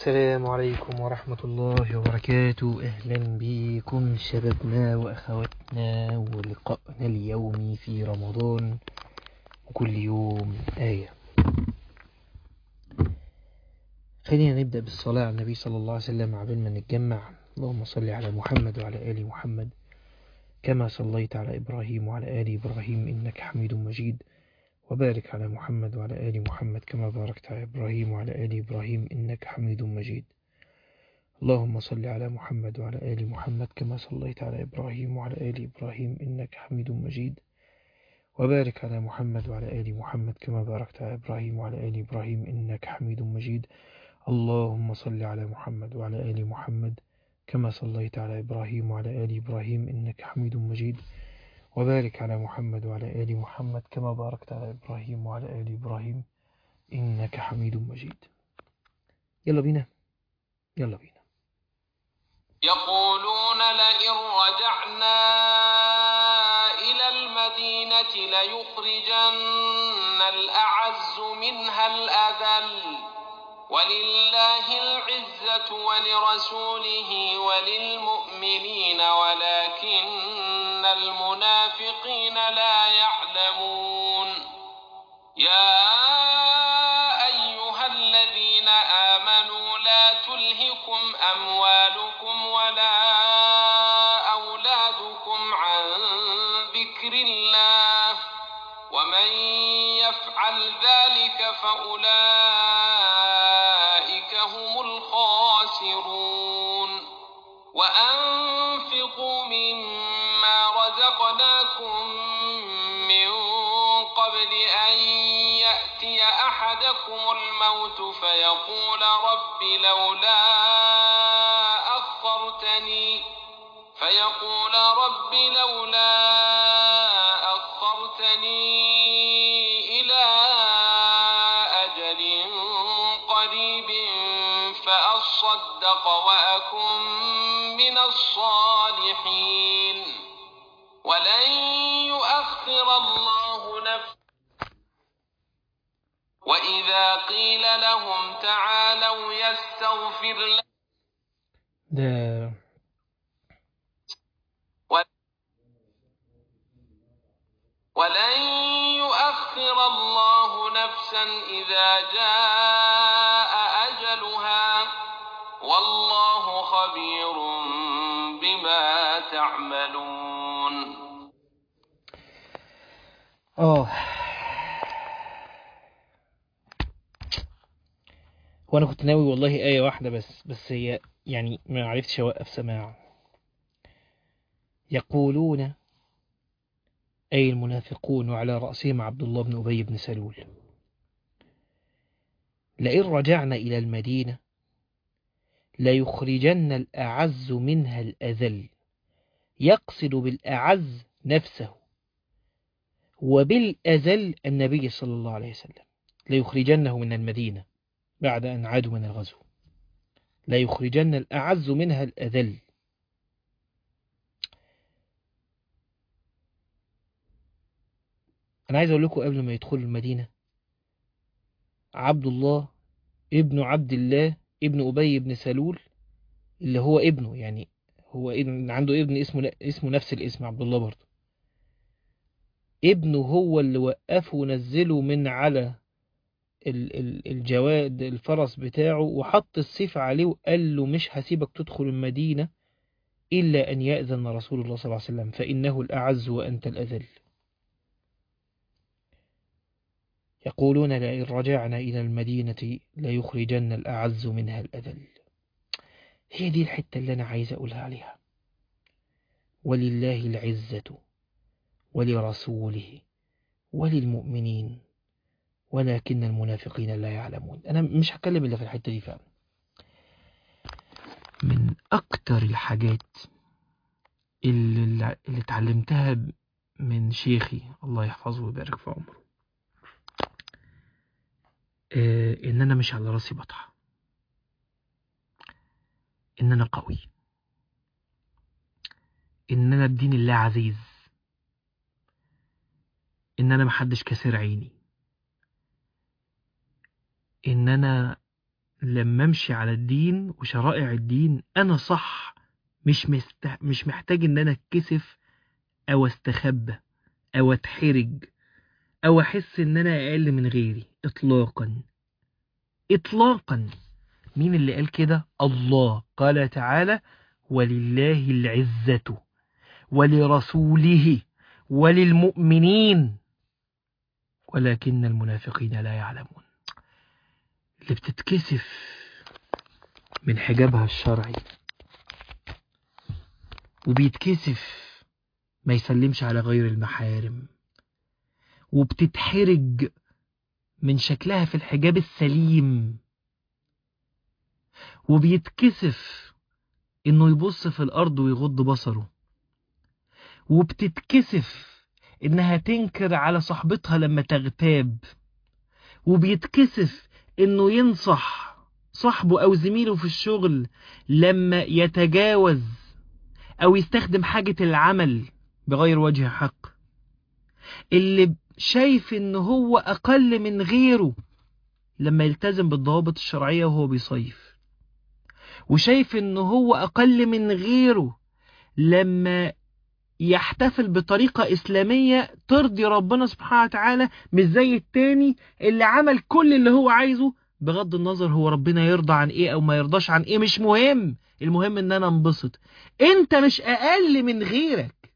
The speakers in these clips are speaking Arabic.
السلام عليكم ورحمة الله وبركاته. أهلا بكم شبابنا وأخواتنا ولقائنا اليومي في رمضان، وكل يوم آية. خلينا نبدأ بالصلاة على النبي صلى الله عليه وسلم قبل ما نتجمع. اللهم صل على محمد وعلى آل محمد كما صليت على إبراهيم وعلى آل إبراهيم إنك حميد مجيد، وبارك على محمد وعلى آل محمد كما باركت على إبراهيم وعلى آل إبراهيم إنك حميد مجيد. اللهم صل على محمد وعلى آل محمد كما صليت على إبراهيم وعلى آل إبراهيم إنك حميد مجيد، وبارك على محمد وعلى آل محمد كما باركت على إبراهيم وعلى آل إبراهيم إنك حميد مجيد. اللهم صل على محمد وعلى آل محمد كما صليت على إبراهيم وعلى آل إبراهيم إنك حميد مجيد، وبارك على محمد وعلى آل محمد كما باركت على إبراهيم وعلى آل إبراهيم إنك حميد مجيد. يلا بينا يلا بينا. يقولون لئن رجعنا إلى المدينة ليخرجن الأعز منها الأذل، ولله العزة ولرسوله وللمؤمنين ولكن المنافقين لا يعلمون. يا أيها الذين آمنوا لا تلهكم أموالكم ولا أولادكم عن ذكر الله، ومن يفعل ذلك فأولئك هم الخاسرون. وأنفقوا مما رزقناكم من قبل أن يأتي أحدكم الموت فيقول رب لولا أخرتني إلى أجل قريب فأصدق وأكن من الصالحين، ولن يؤخر الله نفسا. وإذا قيل لهم تعالوا يستغفر لكم ولن يؤخر الله نفسا إذا جاء أجلها، والله خبير بما تعملون. وانا كنت ناوي والله آية واحدة بس هي يعني ما عرفتش اوقف سماع. يقولون أي المنافقون وعلى رأسهم عبد الله بن أبي بن سلول لئن رجعنا إلى المدينة ليخرجن الأعز منها الأذل، يقصد بالأعز نفسه وبالأذل النبي صلى الله عليه وسلم. ليخرجنه من المدينة بعد أن عادوا من الغزو، ليخرجن الأعز منها الأذل. أنا عايز أقول لكم قبل ما يدخلوا المدينة عبد الله ابن عبد الله ابن أبي بن سلول اللي هو ابنه، يعني هو عنده ابن اسمه نفس الاسم عبد الله برضه، ابنه هو اللي وقفه ونزله من على الجواد الفرس بتاعه وحط السيف عليه وقال له مش هسيبك تدخل المدينة إلا أن يأذن رسول الله صلى الله عليه وسلم فإنه الأعز وأنت الأذل. يقولون لئن رجعنا إلى المدينة ليخرجن الأعز منها الأذل. هي دي الحتة اللي أنا عايز أقولها عليها. ولله العزة ولرسوله وللمؤمنين ولكن المنافقين لا يعلمون. أنا مش هتكلم إلا في الحتة دي فعلا. من أكتر الحاجات اللي اتعلمتها من شيخي الله يحفظه ويبارك في عمره إن أنا مش على راسي بطحة، إن أنا قوي، إن أنا بدين الله عزيز، إن أنا محدش كسر عيني، إن أنا لما امشي على الدين وشرائع الدين انا صح، مش محتاج ان انا اتكسف او استخبى او اتحرج او احس ان انا اقل من غيري اطلاقا. اطلاقا. مين اللي قال كده؟ الله قال تعالى: ولله العزة ولرسوله وللمؤمنين ولكن المنافقين لا يعلمون. اللي بتتكسف من حجابها الشرعي وبيتكسف ما يسلمش على غير المحارم، وبتتحرج من شكلها في الحجاب السليم، وبيتكسف انه يبص في الارض ويغض بصره، وبتتكسف انها تنكر على صاحبتها لما تغتاب، وبيتكسف انه ينصح صاحبه او زميله في الشغل لما يتجاوز او يستخدم حاجة العمل بغير وجه حق. اللي شايف ان هو اقل من غيره لما يلتزم بالضوابط الشرعية وهو بيصيف، وشايف ان هو اقل من غيره لما يحتفل بطريقة إسلامية ترضي ربنا سبحانه وتعالى، مش زي التاني اللي عمل كل اللي هو عايزه بغض النظر هو ربنا يرضى عن ايه او ما يرضاش عن ايه، مش مهم، المهم ان انا انبسط. انت مش اقل من غيرك.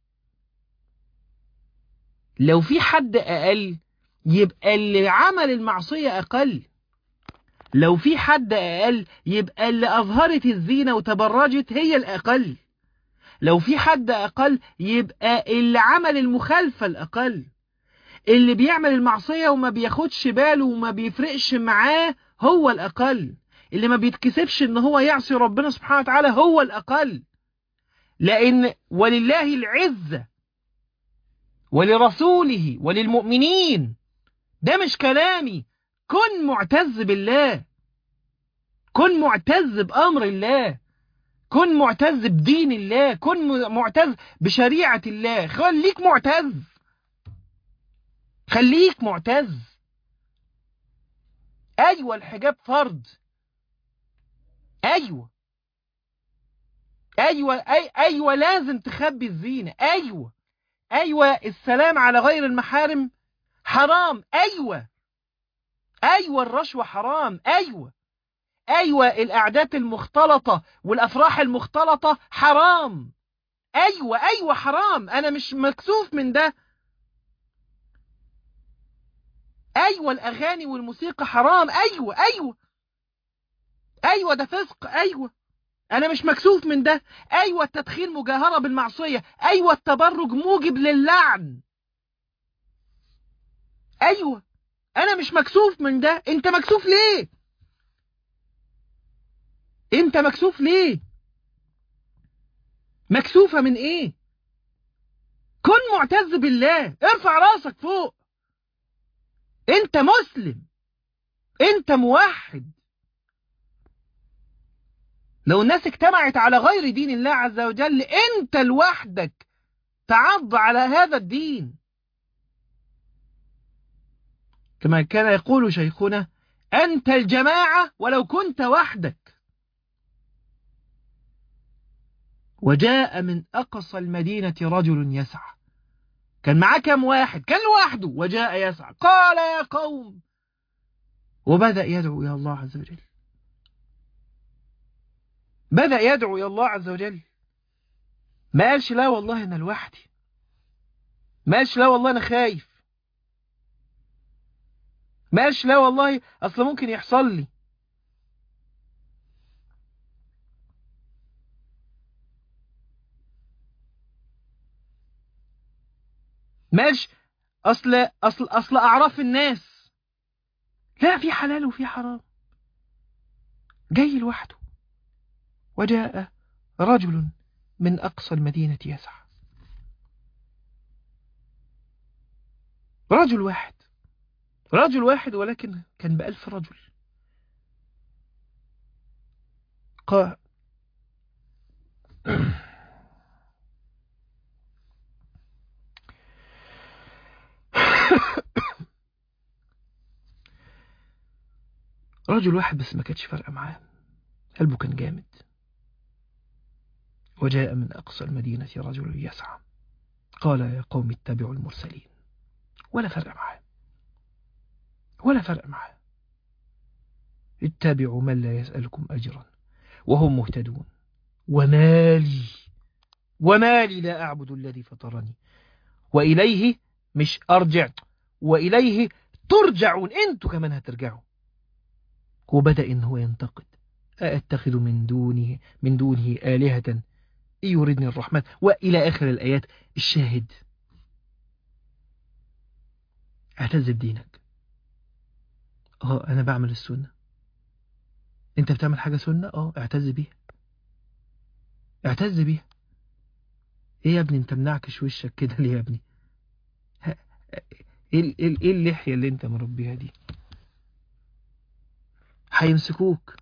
لو في حد اقل يبقى اللي عمل المعصية اقل، لو في حد اقل يبقى اللي اظهرت الزينة وتبرجت هي الاقل، لو في حد أقل يبقى اللي عمل المخالفة الأقل، اللي بيعمل المعصية وما بياخدش باله وما بيفرقش معاه هو الأقل، اللي ما بيتكسبش إن هو يعصي ربنا سبحانه وتعالى هو الأقل. لأن ولله العزة ولرسوله وللمؤمنين، ده مش كلامي. كن معتز بالله، كن معتز بأمر الله، كن معتز بدين الله، كن معتز بشريعة الله، خليك معتز، خليك معتز. ايوه الحجاب فرض، ايوه ايوه لازم تخبي الزينة، ايوه السلام على غير المحارم حرام، ايوه الرشوة حرام، ايوه الاعداد المختلطة والافراح المختلطة حرام، ايوه حرام، انا مش مكسوف من ده. ايوه الاغاني والموسيقى حرام، ايوه ده فسق، انا مش مكسوف من ده. ايوه التدخين مجاهرة بالمعصية، ايوه التبرج موجب للعن، ايوه انا مش مكسوف من ده. انت مكسوف ليه؟ انت مكسوف ليه؟ مكسوفة من ايه؟ كن معتز بالله، ارفع راسك فوق، انت مسلم، انت موحد. لو الناس اجتمعت على غير دين الله عز وجل انت لوحدك تعض على هذا الدين. كما كان يقول شيخنا: أنت الجماعة ولو كنت وحدك. وجاء من أقصى المدينة رجل يسعى، كان معاه كم واحد؟ كان لوحده، وجاء يسعى قال: يا قوم، وبدأ يدعو إلى الله عز وجل، بدأ يدعو إلى الله عز وجل. ما قالش لا والله أنا لوحدي، ما قالش لا والله أنا خايف، ما قالش لا والله أصل ممكن يحصل لي، ما قالش أصل أعراف الناس. لا، في حلال وفي حرام. جاي لوحده، وجاء رجل من أقصى المدينة يسعى، رجل واحد، رجل واحد، ولكن كان ب1000 رجل. قال رجل واحد بس ما كانتش فارقة معاه، قلبه كان جامد. وجاء من أقصى المدينة رجل يسعى، قال يا قوم اتبعوا المرسلين. ولا فرق معاه، ولا فرق معاه. اتبعوا من لا يسألكم أجرا وهم مهتدون. ومالي لا أعبد الذي فطرني وإليه مش أرجع وإليه ترجعون، أنتوا كمان هترجعوا. وبدأ إن هو ينتقد، أأتخذ من دونه آلهة إن يردني الرحمن، وإلى آخر الآيات. الشاهد، اعتز بدينك. أنا بعمل السنة، أنت بتعمل حاجة سنة، اعتز بيها، اعتز بيها. إيه يا ابني أنت منعكش وشك كده ليه يا ابني؟ إيه اللحية اللي أنت مربيها دي؟ هيمسكوك.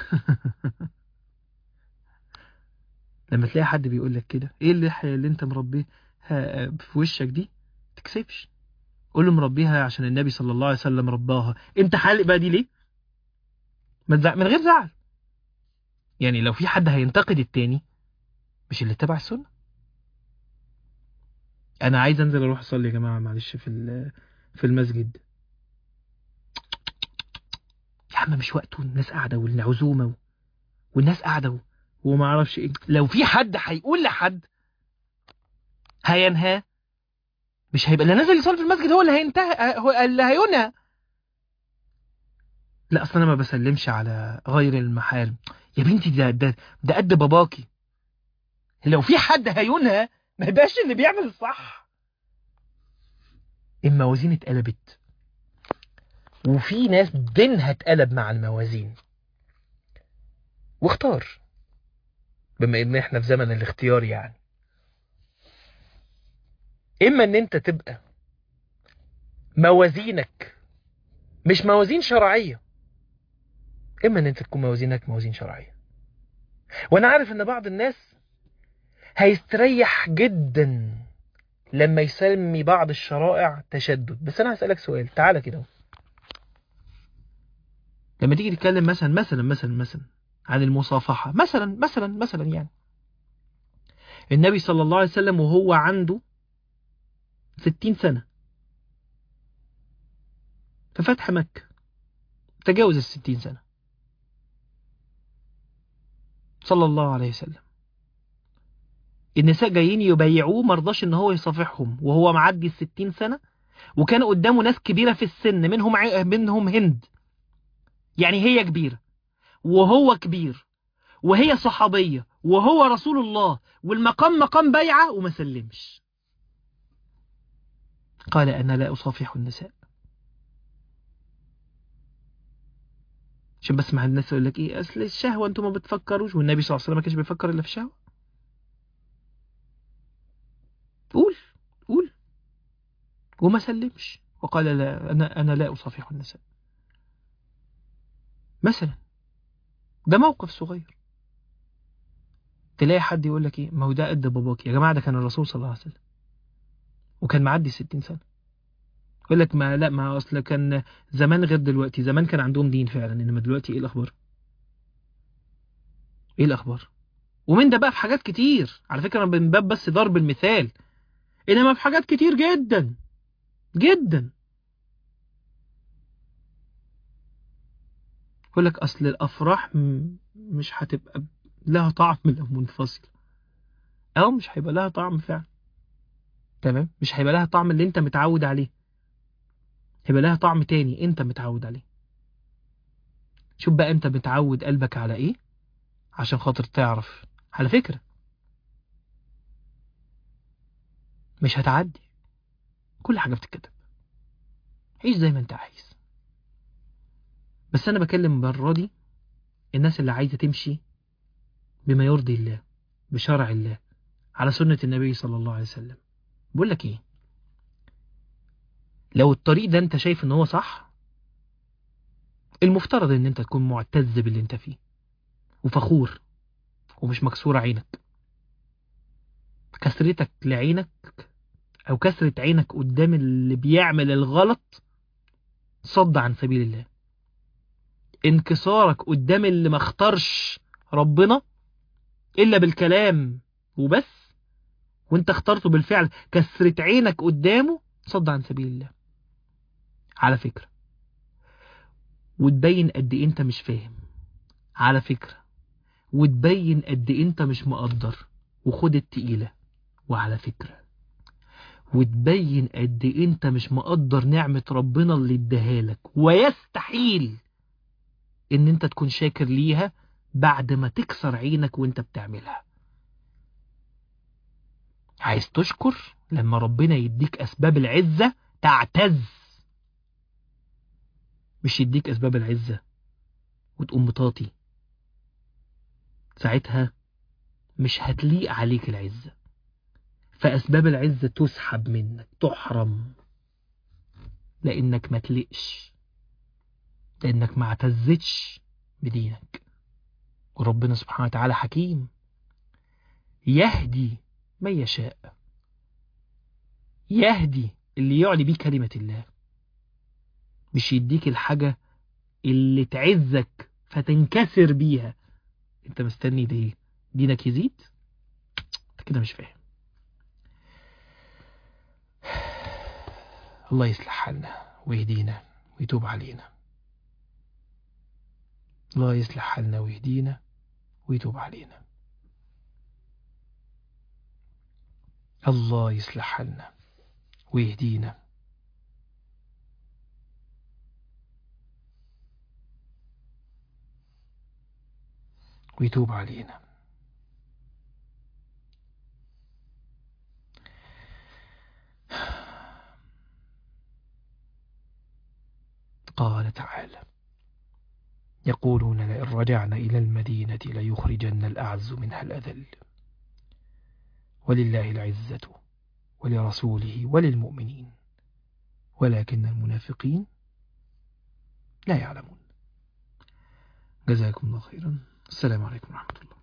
لما تلاقي حد بيقول لك كده، ايه اللحية اللي انت مربيها في وشك دي، تكسبش. قول له مربيها عشان النبي صلى الله عليه وسلم رباها. انت حالق بقى دي ليه؟ من غير زعل. يعني لو في حد هينتقد التاني، مش اللي اتبع السنة. انا عايز انزل اروح اصلي يا جماعة، معلش في المسجد. يا عم مش وقته، الناس قاعدة والعزومة والناس قاعدة وما اعرفش ايه. لو في حد هيقول لحد هينهاه، مش هيبقى اللي نازل يصلي في المسجد هو اللي هينتهي، هو اللي هينهى. لا اصلا انا ما بسلمش على غير المحارم. يا بنتي ده قد باباكي. لو في حد هينهى ما يبقاش اللي بيعمل الصح. الموازين اتقلبت، وفي ناس دينها اتقلب مع الموازين. واختار، بما ان احنا في زمن الاختيار يعني. اما ان انت تبقى موازينك مش موازين شرعية، اما ان انت تكون موازينك موازين شرعية. وانا عارف ان بعض الناس هيستريح جدا لما يسمي بعض الشرائع تشدد. بس انا هسألك سؤال، تعالى كده. لما تيجي تتكلم مثلا عن المصافحة، مثلا يعني النبي صلى الله عليه وسلم وهو عنده 60 سنة في فتح مكة، تجاوز 60 سنة صلى الله عليه وسلم. النساء جايين يبايعوه، مرضاش ان هو يصافحهم وهو معدي 60 سنة. وكان قدامه ناس كبيرة في السن، منهم هند، يعني هي كبيرة وهو كبير، وهي صحابية وهو رسول الله، والمقام مقام بيعة، وما سلمش. قال أنا لا أصافح النساء. عشان بس مع الناس يقول لك ايه، اصل الشهوة انتم ما بتفكروش، والنبي صلى الله عليه وسلم ما كانش بيفكر الا في الشهوة. قول وما سلمش، وقال لا انا لا اصافح النساء. مثلا ده موقف صغير. تلاقي حد يقول لك ايه، ما هو ده قد باباك. يا جماعة ده كان الرسول صلى الله عليه وسلم وكان معدي 60 سنة. يقول لك ما اصل كان زمان غير دلوقتي. زمان كان عندهم دين فعلا، انما دلوقتي ايه الاخبار؟ ايه الاخبار؟ ومن ده بقى في حاجات كتير على فكرة، انا من باب بس ضرب المثال، انما في حاجات كتير جدا جدا. يقول لك اصل الافراح مش هتبقى لها طعم لو منفصل، او مش هيبقى لها طعم فعلا. تمام، مش هيبقى لها طعم اللي انت متعود عليه، هيبقى لها طعم تاني انت متعود عليه. شوف بقى انت متعود قلبك على ايه عشان خاطر تعرف. على فكرة مش هتعدي، كل حاجة بتتكتب، عيش زي ما انت عايز. بس انا بكلم المرة دي الناس اللي عايزة تمشي بما يرضي الله، بشرع الله، على سنة النبي صلى الله عليه وسلم. بقول لك ايه، لو الطريق ده انت شايف ان هو صح، المفترض ان انت تكون معتز باللي انت فيه وفخور ومش مكسور عينك. كسرتك لعينك او كسرة عينك قدام اللي بيعمل الغلط صد عن سبيل الله. انكسارك قدام اللي ما اختارش ربنا إلا بالكلام وبس، وانت اخترته بالفعل، كسرة عينك قدامه، صد عن سبيل الله على فكرة. وتبين قد ايه انت مش فاهم على فكرة، وتبين قد ايه انت مش مقدر، وخد التقيلة وعلى فكرة، وتبين قد ايه انت مش مقدر نعمة ربنا اللي اداهالك، ويستحيل ان انت تكون شاكر ليها بعد ما تكسر عينك وانت بتعملها. عايز تشكر لما ربنا يديك اسباب العزة تعتز، مش يديك اسباب العزة وتقوم مطاطي، ساعتها مش هتليق عليك العزة، فاسباب العزة تسحب منك، تحرم، لانك ما تلقش، لانك ما اعتزتش بدينك. وربنا سبحانه وتعالى حكيم، يهدي من يشاء، يهدي اللي يعلي بيه كلمة الله، مش يديك الحاجة اللي تعزك فتنكسر بيها. انت مستني ده ايه؟ دينك يزيد؟ انت كده مش فاهم. الله يصلح حالنا ويهدينا ويتوب علينا. الله يصلح حالنا ويهدينا ويتوب علينا. الله يصلح حالنا ويهدينا ويتوب علينا. قال تعالى: يقولون لئن رجعنا إلى المدينة ليخرجن الأعز منها الأذل ولله العزة ولرسوله وللمؤمنين ولكن المنافقين لا يعلمون. جزاكم الله خيرا. السلام عليكم ورحمة الله.